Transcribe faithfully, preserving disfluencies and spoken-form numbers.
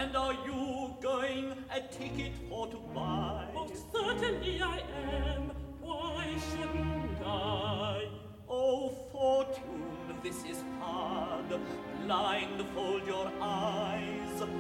And are you going a ticket for to buy? Most certainly I am. Why shouldn't I? Oh, Fortune, this is hard. Blindfold your eyes.